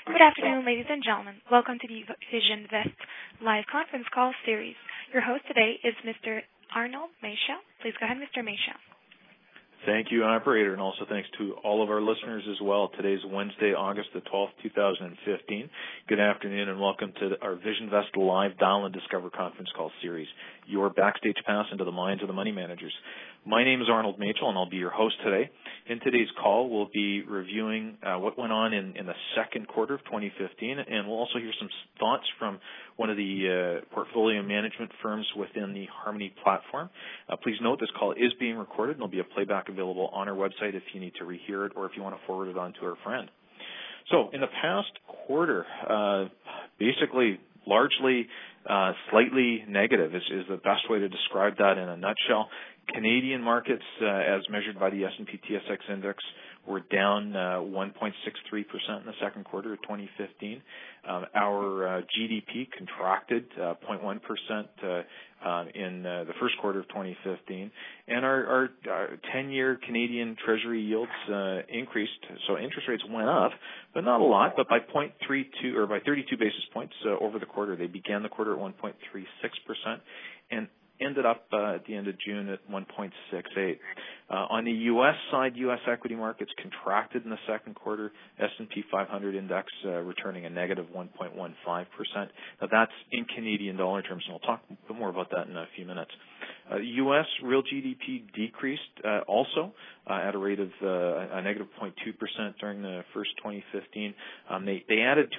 Good afternoon, ladies and gentlemen. Welcome to the Vision Vest live conference call series. Your host today is Mr. Arnold Machel. Please go ahead, Mr. Machel. Thank you, operator, and also thanks to all of our listeners as well. Today's Wednesday, August the 12th, 2015. Good afternoon and welcome to our Vision Vest live Dial and Discover conference call series, your backstage pass into the minds of the money managers. My name is Arnold Machel, and I'll be your host today. In today's call, we'll be reviewing what went on in the second quarter of 2015, and we'll also hear some thoughts from one of the portfolio management firms within the Harmony platform. Please note this call is being recorded, and there'll be a playback available on our website if you need to rehear it or if you want to forward it on to a friend. So in the past quarter, basically largely slightly negative is the best way to describe that in a nutshell. Canadian markets, as measured by the S&P TSX Index, were down 1.63% in the second quarter of 2015. Our GDP contracted 0.1% in the first quarter of 2015, and our 10-year Canadian Treasury yields increased. So interest rates went up, but not a lot, but by 0.32 or by 32 basis points over the quarter. They began the quarter at 1.36% and ended up at the end of June at 1.68. On the U.S. side, U.S. equity markets contracted in the second quarter. S&P 500 index returning a negative 1.15%. Now that's in Canadian dollar terms, and we'll talk a bit more about that in a few minutes. U.S. real GDP decreased also at a rate of a negative 0.2% during the first 2015. They added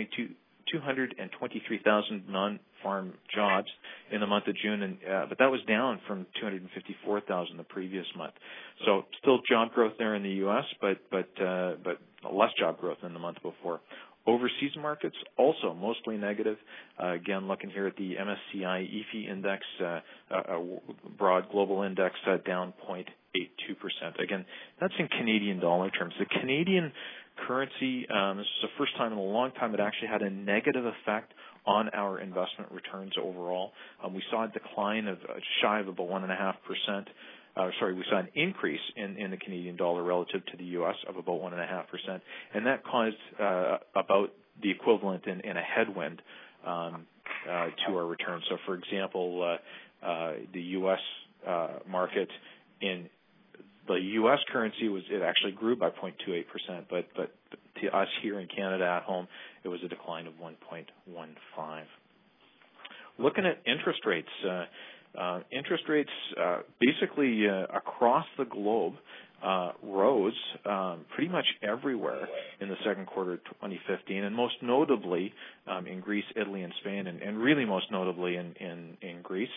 223,000 non-farm jobs in the month of June, but that was down from 254,000 the previous month. So still job growth there in the U.S., but less job growth than the month before. Overseas markets also mostly negative. Again, looking here at the MSCI EAFE index, a broad global index down 0.82%. Again, that's in Canadian dollar terms. The Canadian currency, this is the first time in a long time it actually had a negative effect on our investment returns overall. We saw a decline of shy of about 1.5%. We saw an increase in the Canadian dollar relative to the U.S. of about 1.5%, and that caused about the equivalent in a headwind to our returns. So, for example, the U.S. market in the U.S. currency it actually grew by 0.28%, but to us here in Canada at home, it was a decline of 1.15. Looking at interest rates, basically across the globe rose pretty much everywhere in the second quarter of 2015, and most notably in Greece, Italy, and Spain, and really most notably in Greece.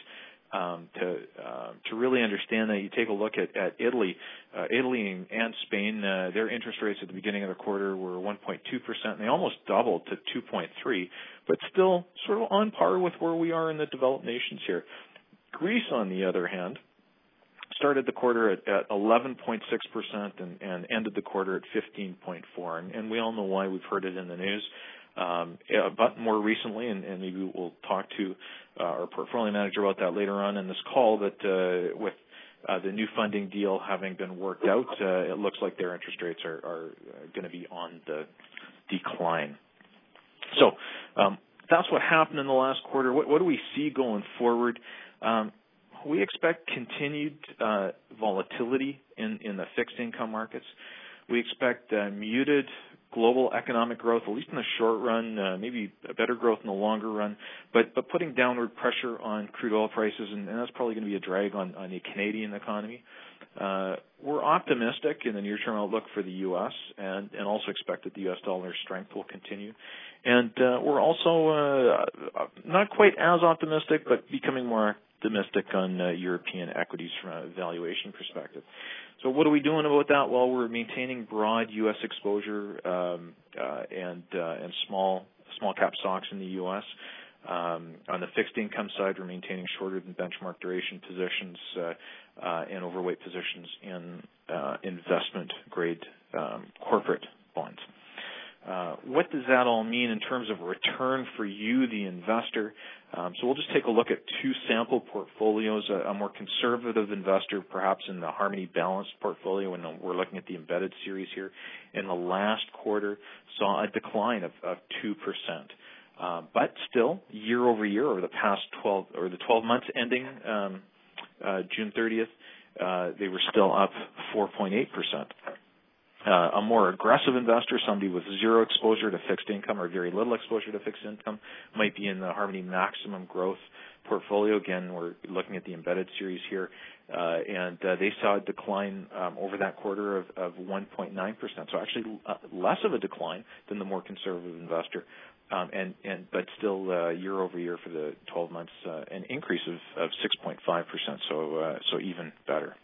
To really understand that, you take a look at Italy. Italy and Spain, their interest rates at the beginning of the quarter were 1.2%, and they almost doubled to 2.3%, but still sort of on par with where we are in the developed nations here. Greece, on the other hand, started the quarter at 11.6% and ended the quarter at 15.4%, and we all know why. We've heard it in the news. But more recently, and maybe we'll talk to our portfolio manager about that later on in this call, that with the new funding deal having been worked out, it looks like their interest rates are going to be on the decline. So that's what happened in the last quarter. What do we see going forward? We expect continued volatility in the fixed income markets. We expect muted global economic growth, at least in the short run, maybe better growth in the longer run, but putting downward pressure on crude oil prices, and that's probably going to be a drag on the Canadian economy. We're optimistic in the near-term outlook for the U.S. and also expect that the U.S. dollar strength will continue. And we're also not quite as optimistic, but becoming more optimistic on European equities from a valuation perspective. So what are we doing about that? Well, we're maintaining broad U.S. exposure and small cap stocks in the U.S. On the fixed income side, we're maintaining shorter than benchmark duration positions and overweight positions in investment grade corporate bonds. What does that all mean in terms of return for you, the investor? So we'll just take a look at two sample portfolios. A more conservative investor, perhaps in the Harmony Balanced portfolio, and we're looking at the embedded series here, in the last quarter saw a decline of 2%. But still, year over year, over the past 12 months ending June 30th, they were still up 4.8%. A more aggressive investor, somebody with zero exposure to fixed income or very little exposure to fixed income, might be in the Harmony Maximum Growth portfolio. Again, we're looking at the embedded series here, and they saw a decline over that quarter of 1.9%. So actually less of a decline than the more conservative investor, but still year over year for the 12 months, an increase of 6.5%. So even better.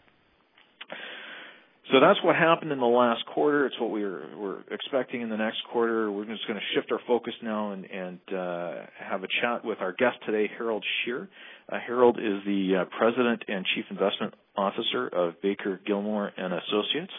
So that's what happened in the last quarter. It's what we're expecting in the next quarter. We're just going to shift our focus now and have a chat with our guest today, Harold Scheer. Harold is the President and Chief Investment Officer of Baker Gilmore and Associates.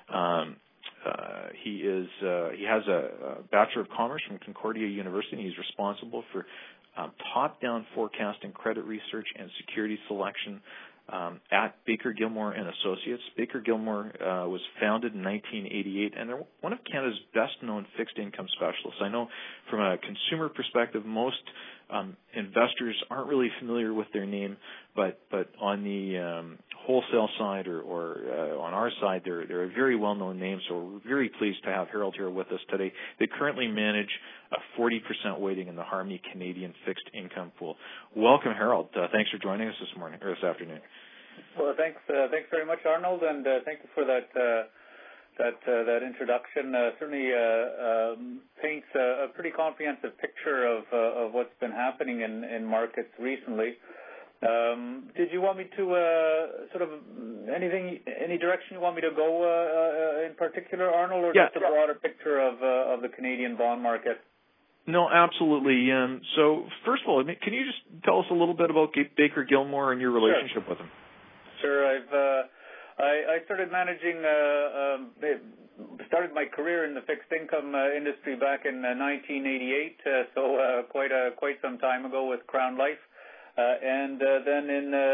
He has a Bachelor of Commerce from Concordia University, and he's responsible for top-down forecasting, credit research, and security selection at Baker Gilmore and Associates. Baker Gilmore was founded in 1988, and they're one of Canada's best-known fixed income specialists. I know from a consumer perspective, most investors aren't really familiar with their name, but on the wholesale side or on our side, they're a very well-known name. So we're very pleased to have Harold here with us today. They currently manage a 40% weighting in the Harmony Canadian Fixed Income Pool. Welcome, Harold. Thanks for joining us this morning or this afternoon. Well, thanks very much, Arnold, and thank you for that introduction. Certainly paints a pretty comprehensive picture of what's been happening in markets recently. Did you want me to sort of any direction you want me to go in particular, Arnold, or just a broader picture of the Canadian bond market? No, absolutely. So first of all, can you just tell us a little bit about Baker Gilmore and your relationship with them? Sure. I started managing, started my career in the fixed income industry back in 1988, so quite some time ago with Crown Life. And then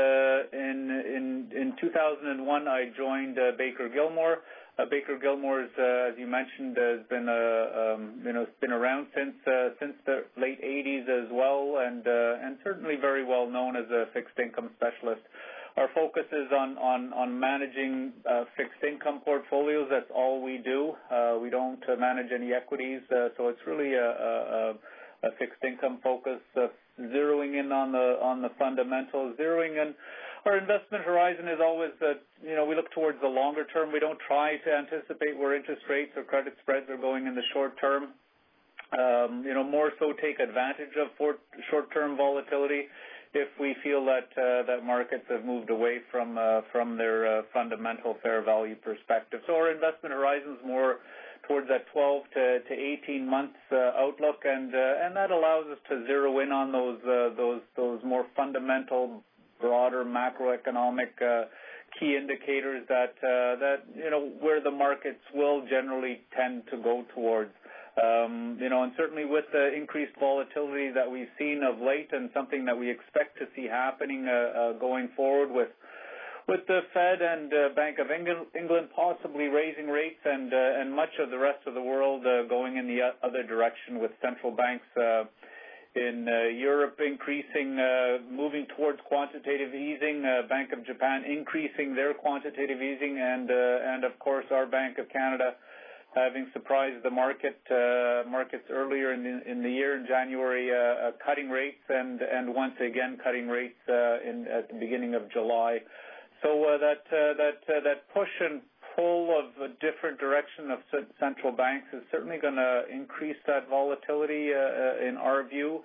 in 2001, I joined Baker Gilmore. Baker Gilmore's, as you mentioned, has been been around since the late 80s as well, and certainly very well known as a fixed income specialist. Our focus is on managing fixed income portfolios. That's all we do. We don't manage any equities, so it's really a fixed income focus, zeroing in on the fundamentals, zeroing in. Our investment horizon is always that, we look towards the longer term. We don't try to anticipate where interest rates or credit spreads are going in the short term. More so take advantage of short-term volatility if we feel that markets have moved away from their fundamental fair value perspective. So our investment horizon is more towards that 12 to 18 months outlook, and that allows us to zero in on those more fundamental, broader macroeconomic key indicators that where the markets will generally tend to go towards. And certainly with the increased volatility that we've seen of late, and something that we expect to see happening going forward with the Fed and Bank of England possibly raising rates, and much of the rest of the world going in the other direction, with central banks in Europe increasing, moving towards quantitative easing, Bank of Japan increasing their quantitative easing, and of course our Bank of Canada having surprised the markets earlier in the year in January, cutting rates, and once again cutting rates at the beginning of July. So that push and pull of a different direction of central banks is certainly going to increase that volatility in our view.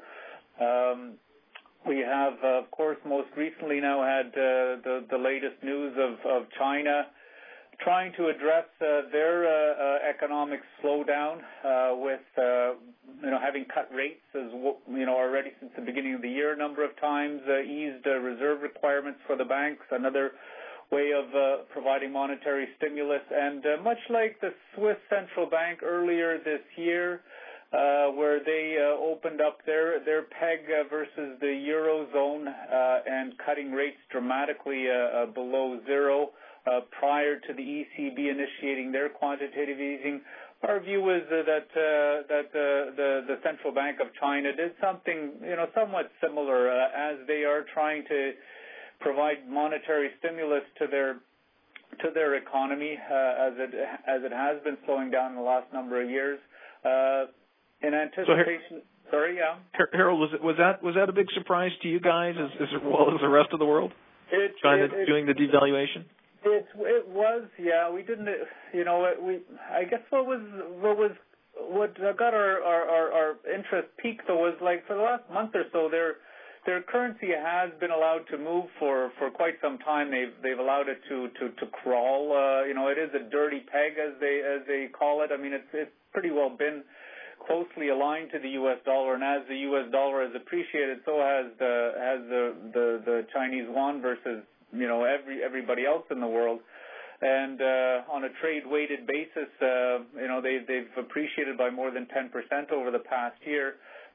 We have, of course, most recently now had the latest news of China trying to address their economic slowdown with having cut rates already since the beginning of the year a number of times, eased reserve requirements for the banks. Another way of providing monetary stimulus. And much like the Swiss Central Bank earlier this year, where they opened up their peg versus the Eurozone and cutting rates dramatically below zero prior to the ECB initiating their quantitative easing. Our view is that the Central Bank of China did something, somewhat similar as they are trying to provide monetary stimulus to their economy as it has been slowing down in the last number of years. In anticipation, Harold, was that a big surprise to you guys as well as the rest of the world? China doing the devaluation. It was, yeah. We didn't, I guess what got our interest peaked though was like for the last month or so their currency has been allowed to move for quite some time. They've allowed it to crawl. It is a dirty peg as they call it. I mean, it's pretty well been closely aligned to the U.S. dollar, and as the U.S. dollar has appreciated, so has the Chinese yuan versus everybody else in the world. And on a trade-weighted basis, they've appreciated by more than 10% over the past year.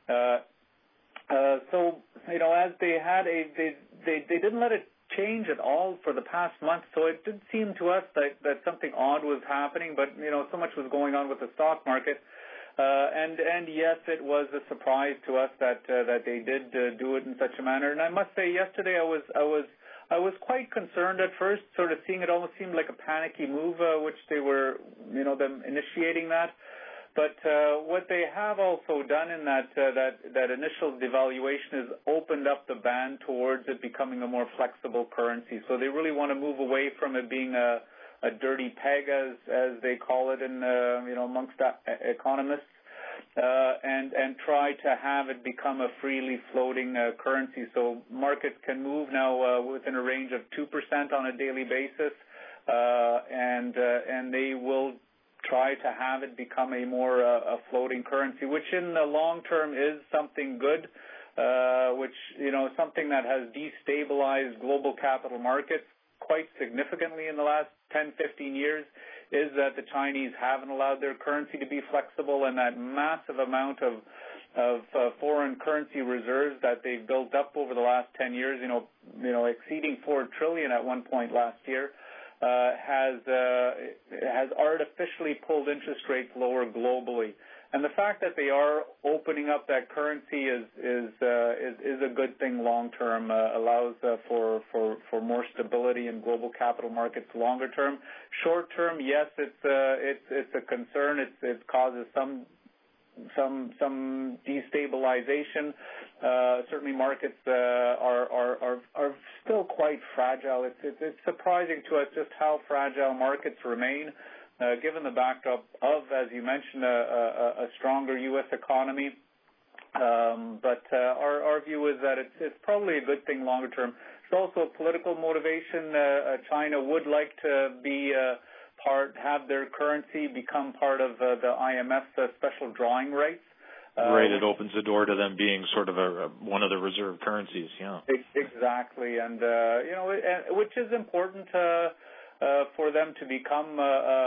So as they had they didn't let it change at all for the past month. So it did seem to us that something odd was happening, but so much was going on with the stock market. And yes, it was a surprise to us that they did do it in such a manner. And I must say, yesterday I was quite concerned at first, sort of seeing it almost seemed like a panicky move, which they were, them initiating that. But what they have also done in that initial devaluation is opened up the band towards it becoming a more flexible currency. So they really want to move away from it being a dirty peg, as they call it in amongst economists, and try to have it become a freely floating currency. So markets can move now within a range of 2% on a daily basis, and they will try to have it become a more a floating currency, which in the long term is something good, which something that has destabilized global capital markets quite significantly in the last 10, 15 years, is that the Chinese haven't allowed their currency to be flexible, and that massive amount of foreign currency reserves that they've built up over the last 10 years, exceeding $4 trillion at one point last year, has artificially pulled interest rates lower globally. And the fact that they are opening up that currency is a good thing long term. Allows for more stability in global capital markets longer term. Short term, yes, it's a concern. It causes some destabilization. Certainly, markets are still quite fragile. It's surprising to us just how fragile markets remain. Given the backdrop of, as you mentioned, a stronger U.S. economy. But our view is that it's probably a good thing longer term. It's also a political motivation. China would like to be have their currency become part of the IMF's special drawing rights. Right, it opens the door to them being sort of one of the reserve currencies, yeah. Exactly, and which is important for them to become,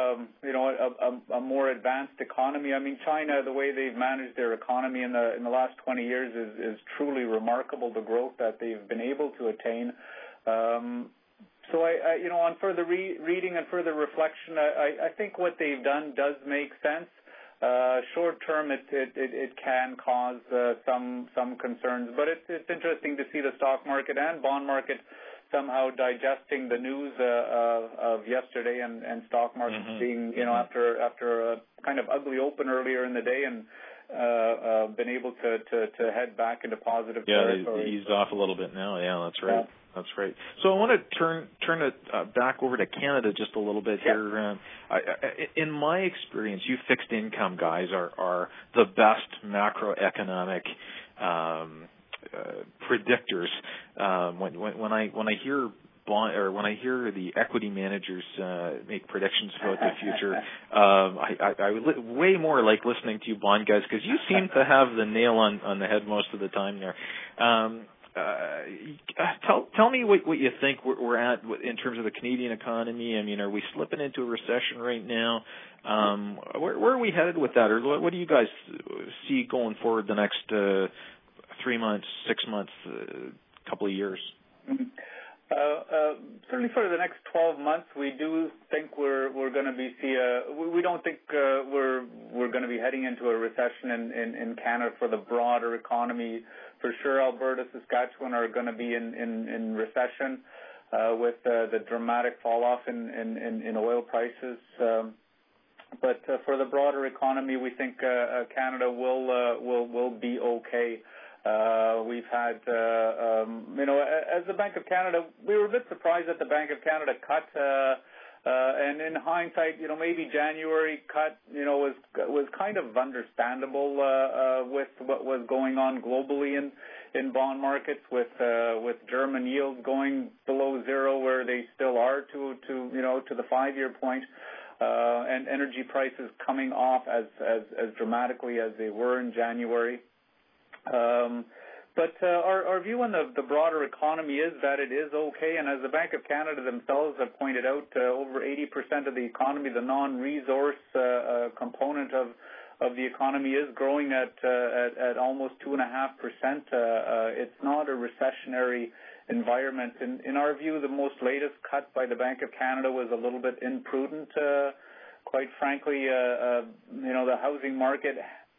a more advanced economy. I mean, China, the way they've managed their economy in the last 20 years is truly remarkable. The growth that they've been able to attain. So I on further reading and further reflection, I think what they've done does make sense. Short term, it can cause some concerns, but it's interesting to see the stock market and bond market somehow digesting the news of yesterday, and stock markets being, after a kind of ugly open earlier in the day, and been able to head back into positive territory. Yeah, they eased off a little bit now. Yeah, that's right. Yeah. That's right. So I want to turn it back over to Canada just a little bit here. In my experience, you fixed income guys are the best macroeconomic predictors. When I hear when I hear the equity managers make predictions about the future, I way more like listening to you bond guys, because you seem to have the nail on the head most of the time there. tell me what you think we're at in terms of the Canadian economy. I mean, are we slipping into a recession right now? Where are we headed with that, or what do you guys see going forward the next 3 months, 6 months, couple of years? Certainly for the next 12 months, we do think we're going to be we don't think we're going to be heading into a recession in Canada for the broader economy. For sure, Alberta, Saskatchewan are going to be in recession with the dramatic fall off in oil prices. But for the broader economy, we think Canada will be okay. We've had, as the Bank of Canada, we were a bit surprised that the Bank of Canada cut, and in hindsight, maybe January cut, was kind of understandable with what was going on globally in bond markets, with German yields going below zero, where they still are to the 5-year point, and energy prices coming off as dramatically as they were in January. But our view on the broader economy is that it is okay, and as the Bank of Canada themselves have pointed out, over 80% of the economy, the non-resource component of the economy, is growing at almost 2.5%. It's not a recessionary environment. In our view, the most latest cut by the Bank of Canada was a little bit imprudent. Quite frankly, the housing market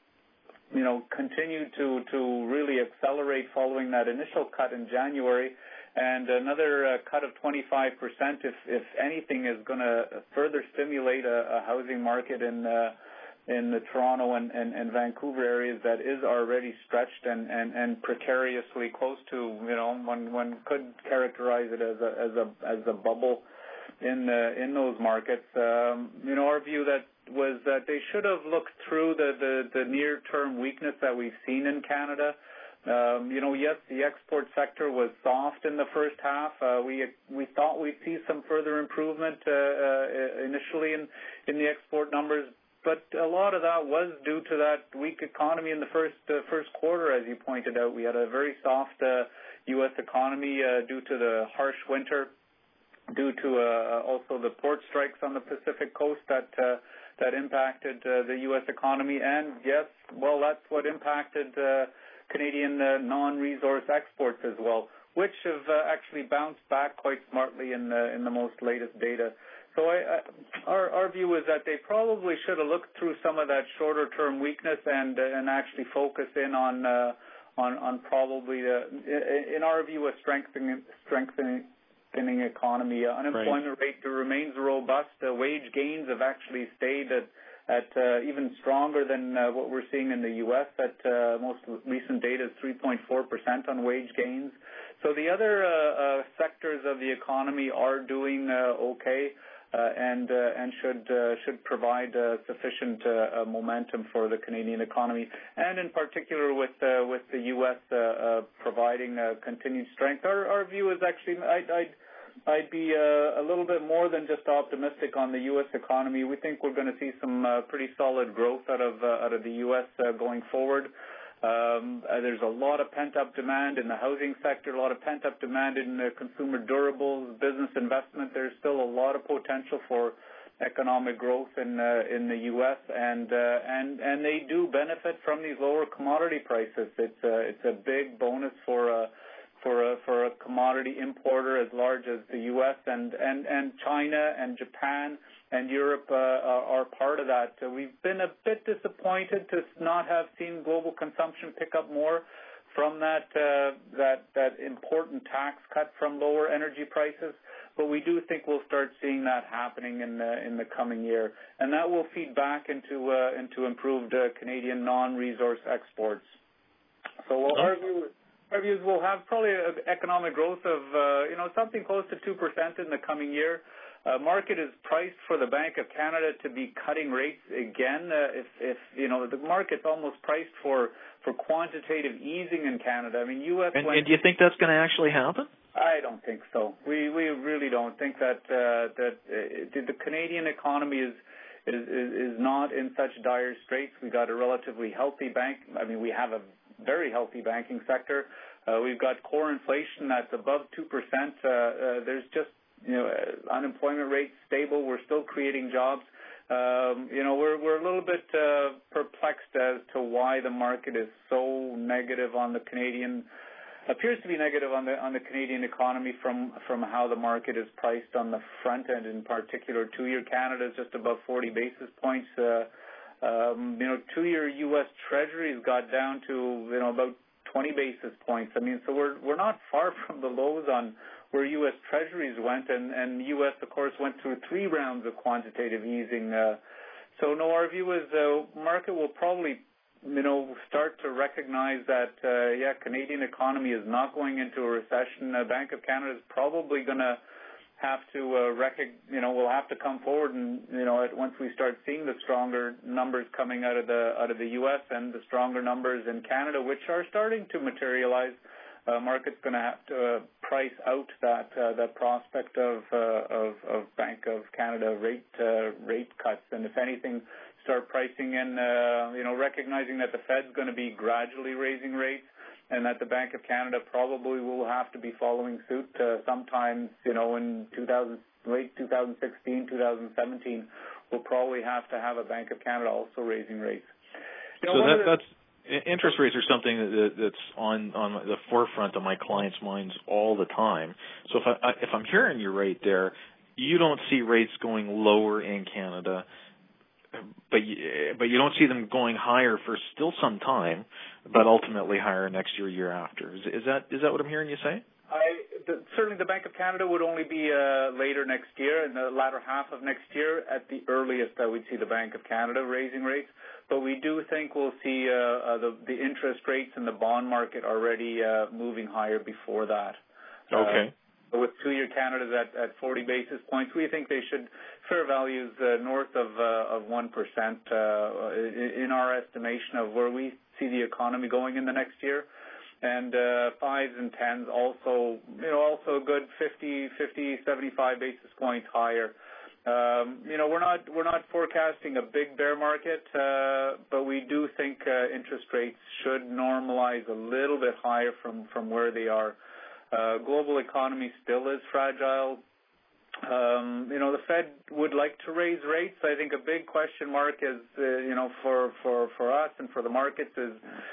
continued to really accelerate following that initial cut in January, and another cut of 25%, if anything, is going to further stimulate a housing market in the Toronto and Vancouver areas that is already stretched and precariously close to, one could characterize it as a bubble in those markets. Our view was that they should have looked through the near-term weakness that we've seen in Canada. Yes, the export sector was soft in the first half. We thought we'd see some further improvement initially in the export numbers, but a lot of that was due to that weak economy in the first quarter, as you pointed out. We had a very soft U.S. economy due to the harsh winter, due to also the port strikes on the Pacific coast that impacted the U.S. economy. And yes, well, that's what impacted Canadian non-resource exports as well, which have actually bounced back quite smartly in the most latest data. So our view is that they probably should have looked through some of that shorter-term weakness and actually focus in on probably, in our view, a strengthening economy. Unemployment rate remains robust. Wage gains have actually stayed at even stronger than what we're seeing in the U.S. At most recent data is 3.4% on wage gains. So the other sectors of the economy are doing okay, and should provide sufficient momentum for the Canadian economy, and in particular with the U.S. Providing continued strength. Our view is actually I'd be a little bit more than just optimistic on the U.S. economy. We think we're going to see some pretty solid growth out of the U.S. Going forward. There's a lot of pent-up demand in the housing sector, a lot of pent-up demand in consumer durables, business investment. There's still a lot of potential for economic growth in the U.S. and they do benefit from these lower commodity prices. It's a big bonus for a commodity importer as large as the U.S. and China and Japan and Europe are part of that. We've been a bit disappointed to not have seen global consumption pick up more from that important tax cut from lower energy prices, but we do think we'll start seeing that happening in the coming year, and that will feed back into improved Canadian non-resource exports. So our view is we'll have probably economic growth of something close to 2% in the coming year. Market is priced for the Bank of Canada to be cutting rates again. If the market's almost priced for quantitative easing in Canada. I mean, U.S. And do you think that's going to actually happen? I don't think so. We really don't think that the Canadian economy is not in such dire straits. We got a relatively healthy bank. I mean, we have a very healthy banking sector. We've got core inflation that's above 2%. There's just, unemployment rates stable. We're still creating jobs. We're a little bit perplexed as to why the market is so negative on the Canadian. Appears to be negative on the Canadian economy from how the market is priced on the front end. In particular, 2-year Canada is just above 40 basis points. 2-year U.S. Treasuries got down to about 20 basis points. So we're not far from the lows on where U.S. Treasuries went, and U.S. of course went through 3 rounds of quantitative easing. So no, our view is the market will probably start to recognize that Canadian economy is not going into a recession. Bank of Canada is probably going to have to we'll have to come forward and once we start seeing the stronger numbers coming out of the U.S. and the stronger numbers in Canada, which are starting to materialize, market's going to have to price out that prospect of Bank of Canada rate cuts, and if anything, start pricing in recognizing that the Fed's going to be gradually raising rates, and that the Bank of Canada probably will have to be following suit sometimes, in late 2016, 2017, we'll probably have to have a Bank of Canada also raising rates. That's interest rates are something that's on the forefront of my clients' minds all the time. So if I'm hearing you right there, you don't see rates going lower in Canada, but you don't see them going higher for still some time, but ultimately higher next year after. Is that what I'm hearing you say? Certainly the Bank of Canada would only be later next year, in the latter half of next year. At the earliest, I would see the Bank of Canada raising rates. But we do think we'll see the interest rates in the bond market already moving higher before that. Okay. With 2-year Canada at 40 basis points, we think they should fair values north of 1% in our estimation of where we see the economy going in the next year. And 5s and 10s also a good 50, 75 basis points higher. We're not forecasting a big bear market, but we do think interest rates should normalize a little bit higher from where they are. Global economy still is fragile. The Fed would like to raise rates. I think a big question mark is, for us and for the markets is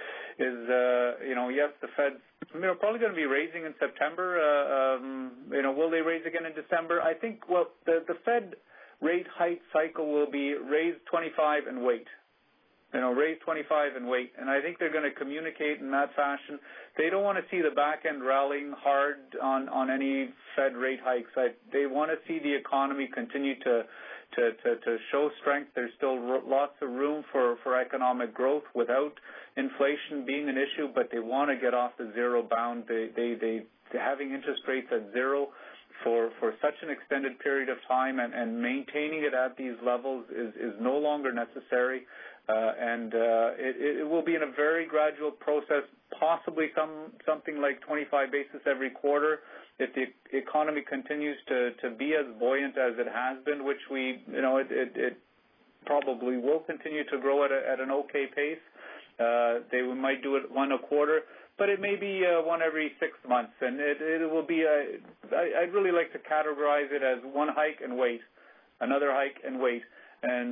yes, the Fed's probably going to be raising in September. Will they raise again in December? I think, the Fed rate hike cycle will be raise 25 and wait. Raise 25 and wait. And I think they're going to communicate in that fashion. They don't want to see the back end rallying hard on any Fed rate hikes. They want to see the economy continue to show strength. There's still lots of room for economic growth without inflation being an issue, but they want to get off the zero bound. They having interest rates at zero for such an extended period of time and maintaining it at these levels is no longer necessary. And it will be in a very gradual process, possibly something like 25 basis every quarter. If the economy continues to be as buoyant as it has been, which it probably will continue to grow at an okay pace, they might do it one a quarter, but it may be one every 6 months, and it will be. I'd really like to categorize it as one hike and wait, another hike and wait, and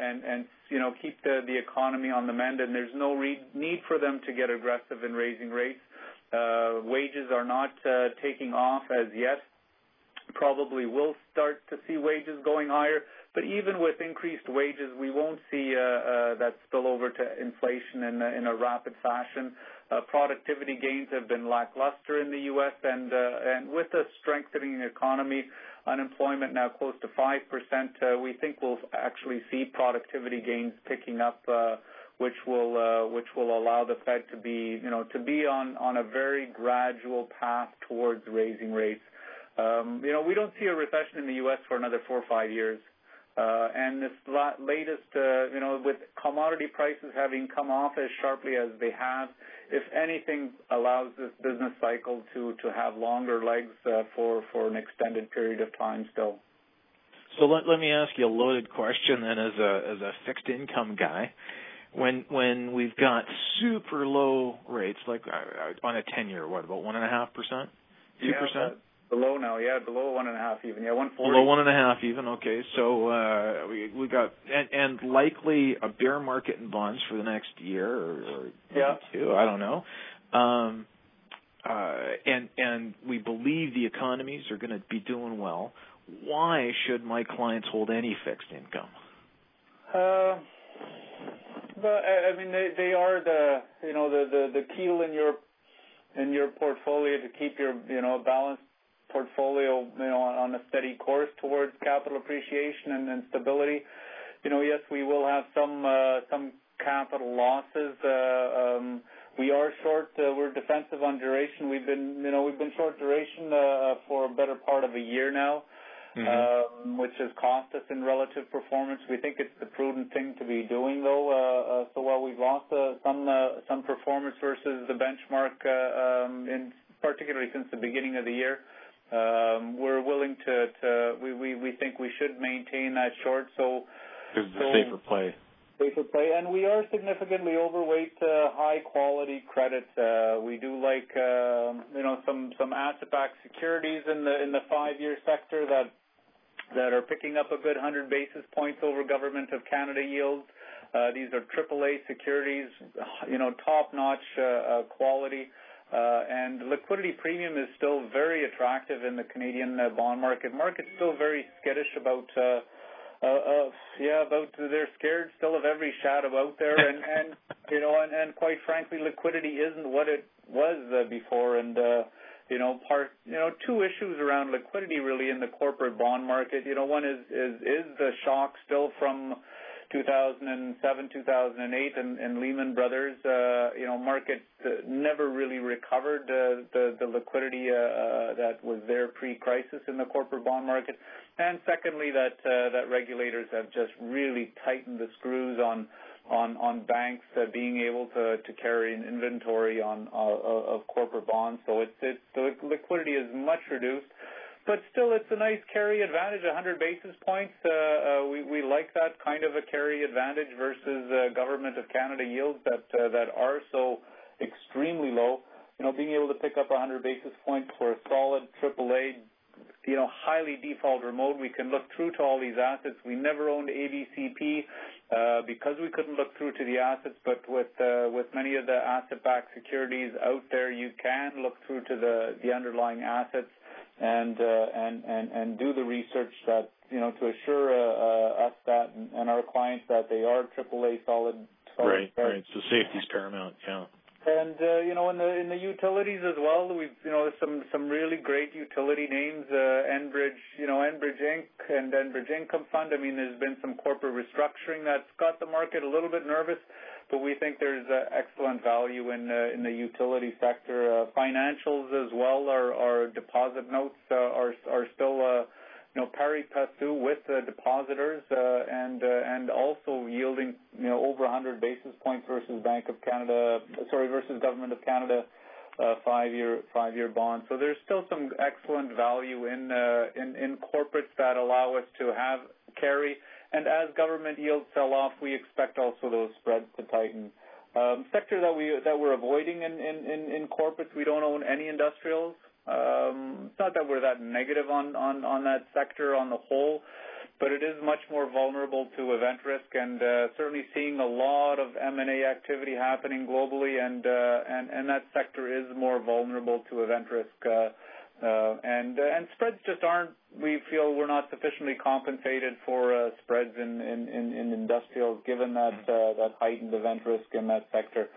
keep the economy on the mend. And there's no need for them to get aggressive in raising rates. Wages are not taking off as yet. Probably will start to see wages going higher, but even with increased wages, we won't see that spill over to inflation in a rapid fashion. Productivity gains have been lackluster in the U.S., and with a strengthening economy, unemployment now close to 5%, we think we'll actually see productivity gains picking up, which will allow the Fed to be on a very gradual path towards raising rates. We don't see a recession in the U.S. for another 4 or 5 years. And this latest, with commodity prices having come off as sharply as they have, if anything, allows this business cycle to have longer legs for an extended period of time still. So let me ask you a loaded question then, as a fixed income guy. when we've got super low rates, like on a 10-year, what, about 1.5%, 2%? Yeah, below now, below 1.5 even, 1.40. Below 1.5 even, okay. So we got and likely a bear market in bonds for the next year or two, I don't know. And we believe the economies are going to be doing well. Why should my clients hold any fixed income? But I mean, they are the keel in your portfolio to keep your balanced portfolio on a steady course towards capital appreciation and stability. Yes, we will have some capital losses. We are short. We're defensive on duration. We've been short duration for a better part of a year now. Which has cost us in relative performance. We think it's the prudent thing to be doing, though. So while we've lost some performance versus the benchmark, particularly since the beginning of the year, we're willing we think we should maintain that short. So it's a safer play. Safer play, and we are significantly overweight high quality credit. We do like some asset-backed securities in the 5-year sector that are picking up a good 100 basis points over Government of Canada yields. These are AAA securities, top-notch quality, and liquidity premium is still very attractive in the Canadian bond market. Market's still very skittish about they're scared still of every shadow out there, and quite frankly, liquidity isn't what it was before, and two issues around liquidity really in the corporate bond market. One is the shock still from 2007, 2008, and Lehman Brothers. Market never really recovered the liquidity that was there pre-crisis in the corporate bond market. And secondly, that regulators have just really tightened the screws on banks being able to carry an inventory of corporate bonds. So the liquidity is much reduced. But still, it's a nice carry advantage, 100 basis points. We like that kind of a carry advantage versus Government of Canada yields that are so extremely low. Being able to pick up 100 basis points for a solid AAA, highly default remote. We can look through to all these assets. We never owned ABCP because we couldn't look through to the assets. But with many of the asset-backed securities out there, you can look through to the underlying assets and do the research that to assure us that and our clients that they are AAA solid. Right. So safety's paramount. Yeah. And in the utilities as well, we've some really great utility names, Enbridge, Enbridge Inc. and Enbridge Income Fund. I mean, there's been some corporate restructuring that's got the market a little bit nervous, but we think there's excellent value in the utility sector. Financials as well, our deposit notes are still pari passu with the depositors and also yielding over 100 basis points versus versus Government of Canada 5-year bonds. So there's still some excellent value in corporates that allow us to have carry. And as government yields sell off, we expect also those spreads to tighten. Sector that we're avoiding in corporates, we don't own any industrials. It's not that we're that negative on that sector on the whole, but it is much more vulnerable to event risk, and certainly seeing a lot of M&A activity happening globally, and that sector is more vulnerable to event risk. And spreads just aren't. We feel we're not sufficiently compensated for spreads in industrials, given that heightened event risk in that sector.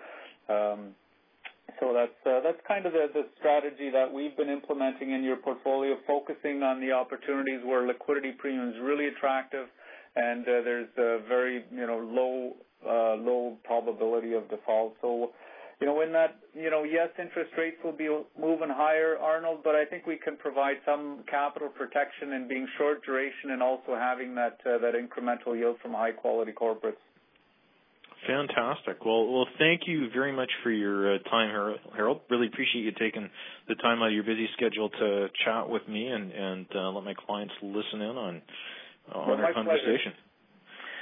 So that's kind of the strategy that we've been implementing in your portfolio, focusing on the opportunities where liquidity premium is really attractive, and there's a very low probability of default. So in that yes, interest rates will be moving higher, Arnold, but I think we can provide some capital protection in being short duration and also having that incremental yield from high quality corporates. Fantastic. Well, thank you very much for your time, Harold. Really appreciate you taking the time out of your busy schedule to chat with me and let my clients listen in on our conversation. Pleasure.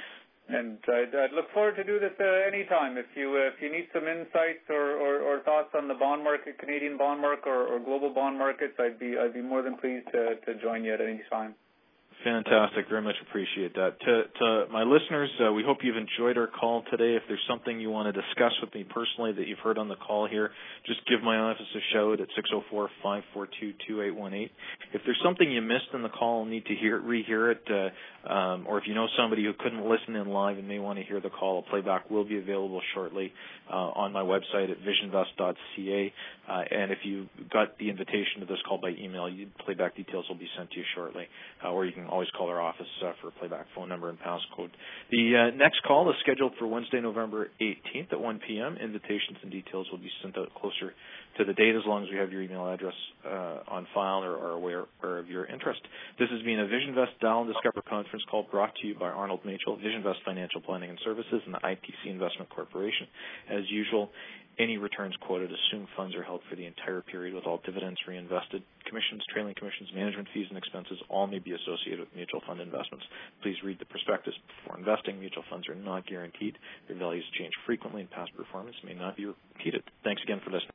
And I'd look forward to do this anytime. If you need some insights or thoughts on the bond market, Canadian bond market or global bond markets, I'd be more than pleased to join you at any time. Fantastic. Very much appreciate that. To my listeners, we hope you've enjoyed our call today. If there's something you want to discuss with me personally that you've heard on the call here, just give my office a shout at 604-542-2818. If there's something you missed in the call and need to rehear it, or if you know somebody who couldn't listen in live and may want to hear the call, a playback will be available shortly on my website at visionvest.ca. And if you got the invitation to this call by email, playback details will be sent to you shortly, or you can always call our office for a playback phone number and passcode. The next call is scheduled for Wednesday, November 18th at 1 p.m. Invitations and details will be sent out closer to the date as long as we have your email address on file or are aware of your interest. This has been a VisionVest Dial and Discover conference call brought to you by Arnold Machel, VisionVest Financial Planning and Services, and the IPC Investment Corporation. As usual, any returns quoted assume funds are held for the entire period with all dividends reinvested. Commissions, trailing commissions, management fees, and expenses all may be associated with mutual fund investments. Please read the prospectus before investing. Mutual funds are not guaranteed. Their values change frequently, and past performance may not be repeated. Thanks again for listening.